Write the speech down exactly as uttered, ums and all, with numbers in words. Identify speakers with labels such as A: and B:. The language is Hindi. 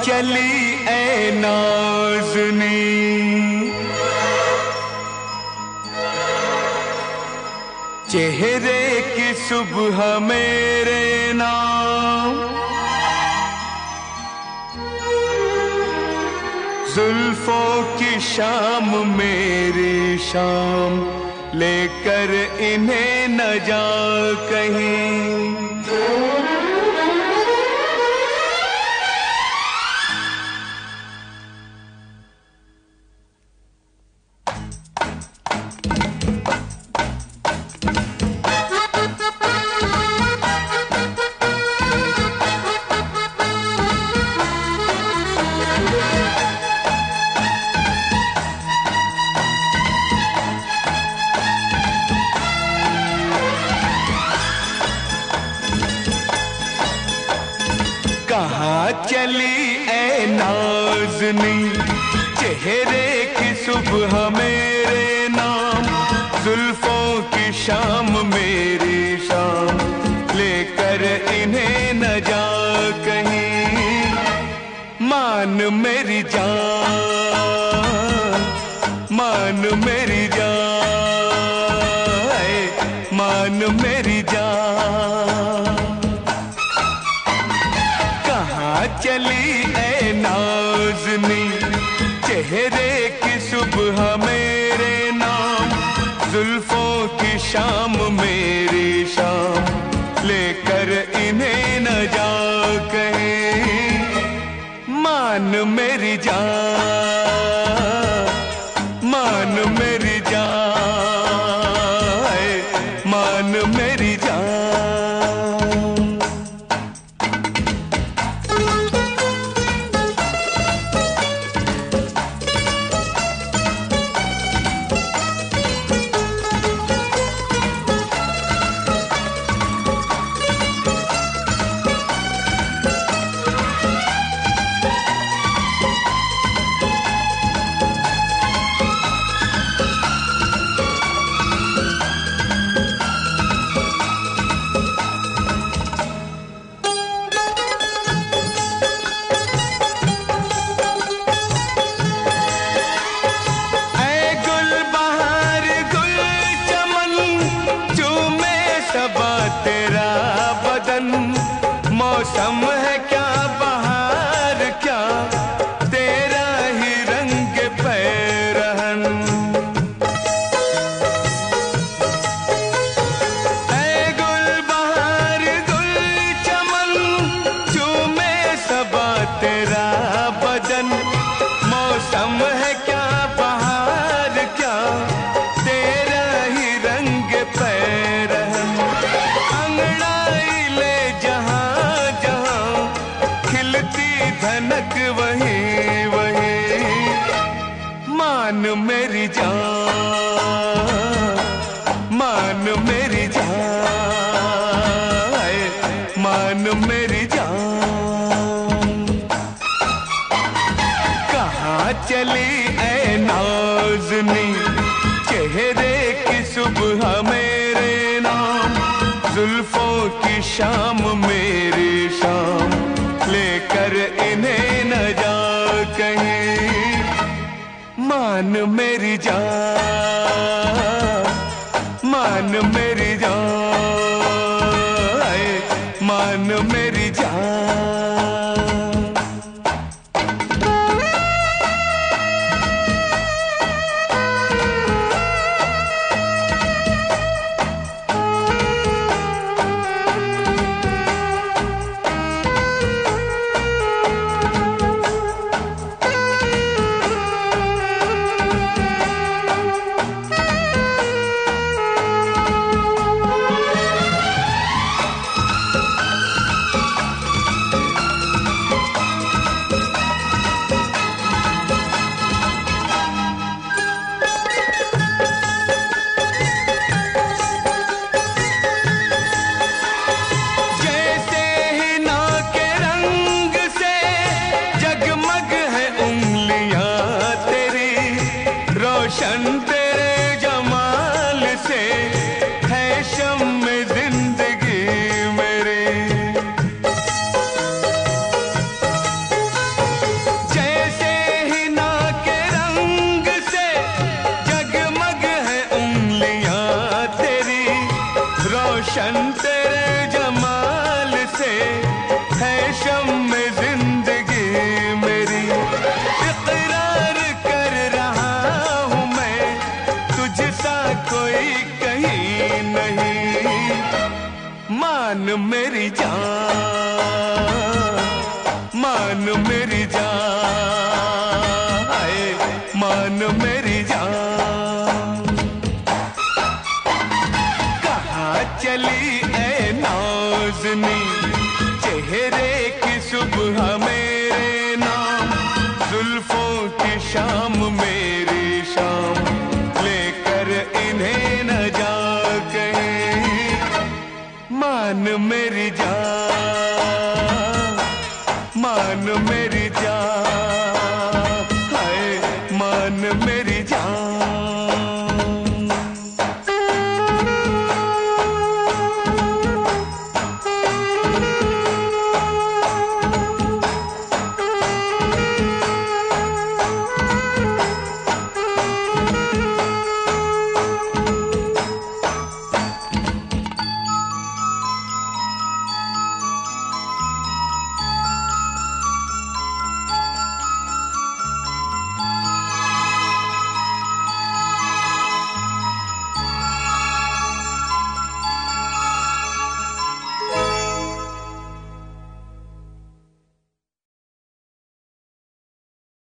A: चली ऐ नाज़नी, चेहरे की सुबह मेरे नाम, जुल्फों की शाम मेरी शाम, लेकर इन्हें न जा कहीं। कहाँ चली ऐ नाज़नी, चेहरे की सुबह मेरे नाम, जुल्फों की शाम मेरी शाम, लेकर इन्हें न जा कहीं। मान मेरी जान, मान मेरी जान, मान मेरी जान। चली ऐ नाज़नी, चेहरे की सुबह मेरे नाम, जुल्फों की शाम मेरी शाम, लेकर इन्हें न जा कहीं। मान मेरी जान, मान मेरी जान, मान मेरी जान। तेरा बदन मौसम है क्या बहार क्या, तेरा ही रंग पैरहन। ऐ गुल बहार गुल चमन, चूमे सबा तेरा बदन, मौसम है क्या बहार क्या, तेरा ही रंग पैरहन। अंगड़ाई ले जहाँ जहाँ, खिलती धनक वही वही। मान मेरी जान, मान मेरी जान, मान मेरी जान। कहाँ चली ऐ नाज़नी, चेहरे की सुबह मेरे नाम, जुल्फों की शाम मेरी शाम, लेकर इन्हें न जा कहीं। मान मेरी जान, मान मेरी जान, मान मेरी जान। मान मेरी जान। कहाँ चली ऐ नाज़नी, चेहरे की सुबह मेरे नाम, जुल्फों की शाम मेरी शाम, लेकर इन्हें न जा कहीं, मान मेरी जान।